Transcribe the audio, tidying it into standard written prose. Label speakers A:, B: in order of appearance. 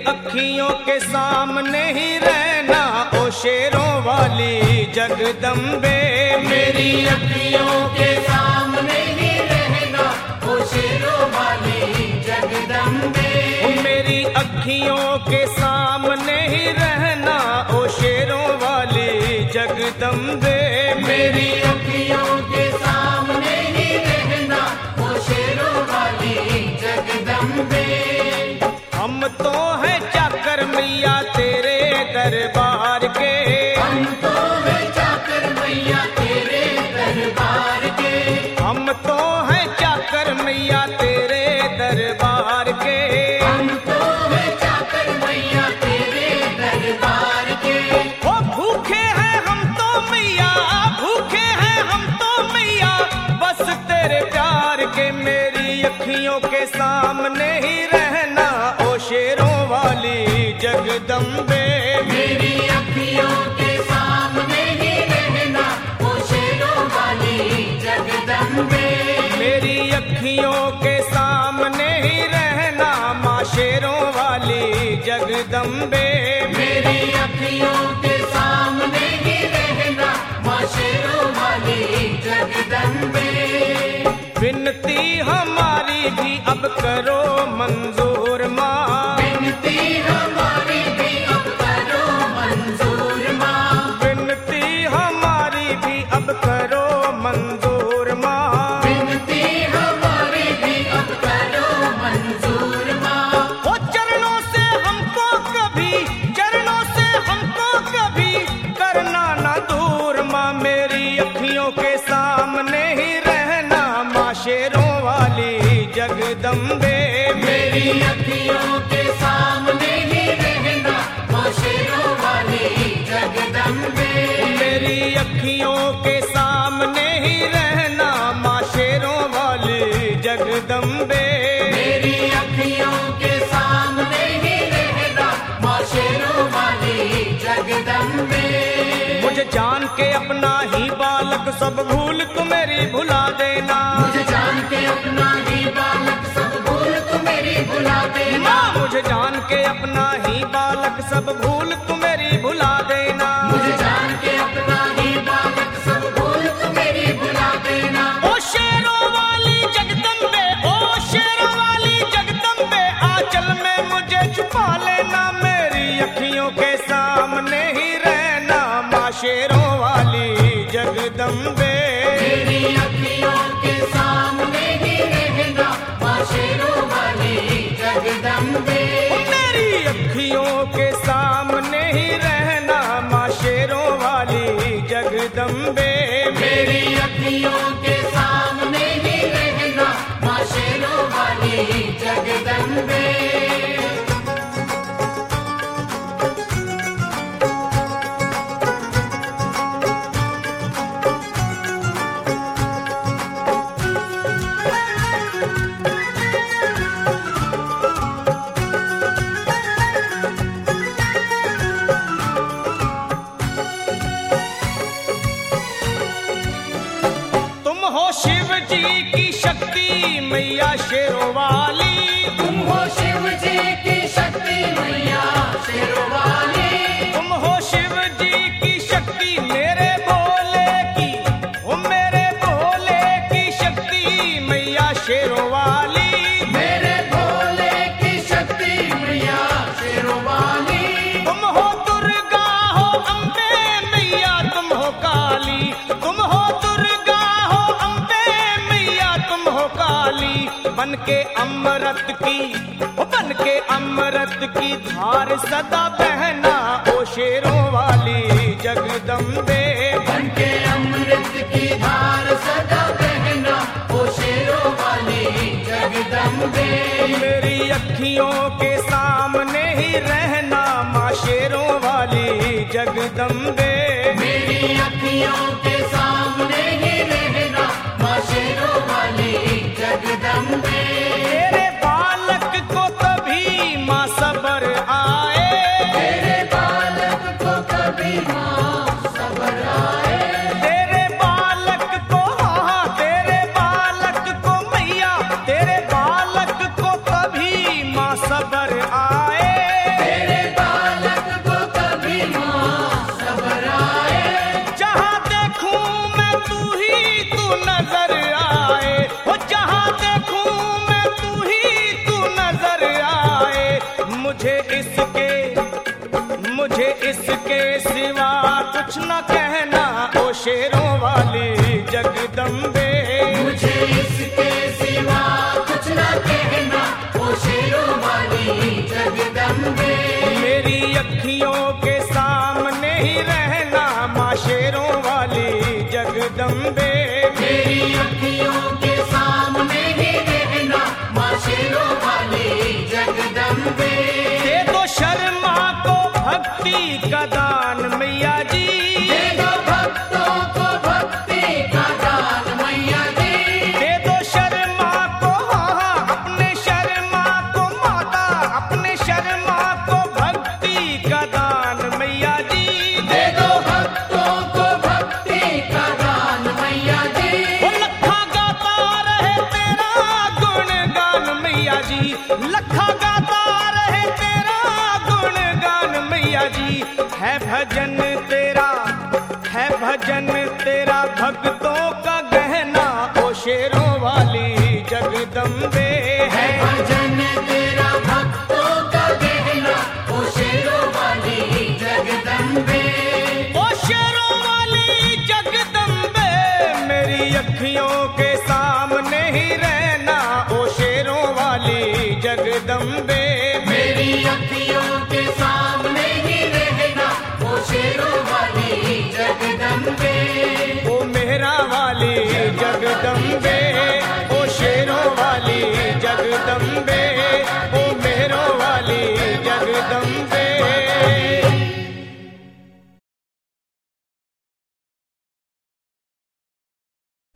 A: अखियों के सामने ही रहना ओ शेरों वाली जगदम्बे।
B: मेरी अखियों के सामने ही रहना ओ शेरों वाली जगदम्बे।
A: मेरी अखियों के सामने ही रहना ओ शेरों वाली जगदम्बे।
B: मेरी अखियों के सामने ही रहना ओ शेरों वाली जगदम्बे।
A: हम तो हैं चाकर मैया तेरे दरबार के।
B: हम तो हैं चाकर मैया तेरे दरबार के।
A: हम तो हैं चाकर मैया तेरे दरबार के।
B: हम तो हैं चाकर मैया तेरे दरबार के।
A: ओ भूखे हैं हम तो मैया, भूखे हैं हम तो मैया बस तेरे प्यार के। मेरी अखियों के सामने ही रहना ओ शेरों वाली जगदम्बे।
B: मेरी अखियों के सामने ही रहना ओ शेरों वाली जगदम्बे।
A: मेरी अखियों के सामने ही रहना माँ शेरों वाली जगदम्बे।
B: मेरी अखियों के सामने ही रहना माँ शेरों वाली जगदम्बे।
A: विनती हमारी भी अब करो मंजूर माँ।
B: विनती हमारी भी अब करो मंजूर माँ।
A: विनती हमारी भी अब करो मंजूर माँ।
B: विनती हमारी भी अब करो मंजूर माँ।
A: ओ चरणों से हमको कभी, चरणों से हमको कभी करना ना दूर माँ। मेरी अखियों के सामने ही रहना माँ शेरों वाली जगदम्बे।
B: मेरी अखियों के सामने ही रहना माँ शेरों वाली जगदम्बे।
A: मेरी अखियों के सामने ही रहना माँ शेरों वाली जगदम्बे।
B: मेरी अखियों के सामने ही रहना माँ शेरों वाली जगदम्बे।
A: मुझे जान के अपना ही बालक सब भूल तू मेरी भुला देना।
B: मुझे जान के अपना ही बालक सब भूल तू मेरी भुला देना।
A: माँ मुझे जान के अपना ही बालक सब भूल तू मेरी भुला देना।
B: मुझे जान के अपना ही बालक सब भूल तू मेरी भुला देना।
A: ओ शेरों वाली जगदम्बे, ओ शेरों वाली जगदम्बे आंचल में मुझे छुपा लेना। मेरी अखियों के सामने ही रहना माँ शेरों वाली जगदम्बे।
B: मेरी अखियों के सामने ही रहना माँ शेरों वाली जगदम्बे।
A: मेरी अखियों के सामने ही रहना माँ शेरों वाली जगदम्बे।
B: मेरी अखियों के सामने ही रहना माँ शेरों वाली जगदम्बे।
A: तुम हो शिव जी की शक्ति मैया शेरों वाली।
B: तुम हो शिव जी की शक्ति मैया शेरों वाली।
A: तुम हो शिव जी की शक्ति मेरे भोले की, ओ मेरे भोले की शक्ति मैया शेरों वाली।
B: मेरे भोले की शक्ति मैया शेरों वाली।
A: तुम हो दुर्गा हो अम्बे मैया तुम हो काली। तुम हो दुर्गा हो अम्बे मैया तुम हो काली। बन के अमृत की, बन के अमृत की धार सदा बहना ओ शेरों वाली जगदम्बे।
B: बन के अमृत की धार सदा बहना ओ शेरों वाली जगदम्बे।
A: मेरी अखियों के सामने ही रहना माँ शेरों वाली जगदम्बे।
B: मेरी अखियों के सामने ही रहना माँ शेरों वाली जगदम्बे।
A: तेरे बालक को कभी माँ सबर आए।
B: तेरे बालक को कभी माँ सबर आए।
A: तेरे बालक को, हाँ तेरे बालक को मैया, तेरे बालक को कभी माँ सबर आए। का दान मैया जी।
B: दे दो भक्तों को भक्ति का दान मैया जी।
A: दे दो शर्मा को हाँ अपने शर्मा को माता, अपने शर्मा को भक्ति का दान मैया जी।
B: दे दो भक्तों को भक्ति का दान मैया जी।
A: वो लखा गाता रहे तेरा गुणगान मैया जी, लखा गाता रहे तेरा गुणगान मैया जी। है भजन तेरा, है भजन तेरा भक्तों का गहना ओ शेरों वाली जगदम्बे
B: है भजन तेरा भक्तों का गहना ओ शेरों वाली जगदम्बे।
A: ओ शेरों वाली जगदम्बे मेरी अखियों के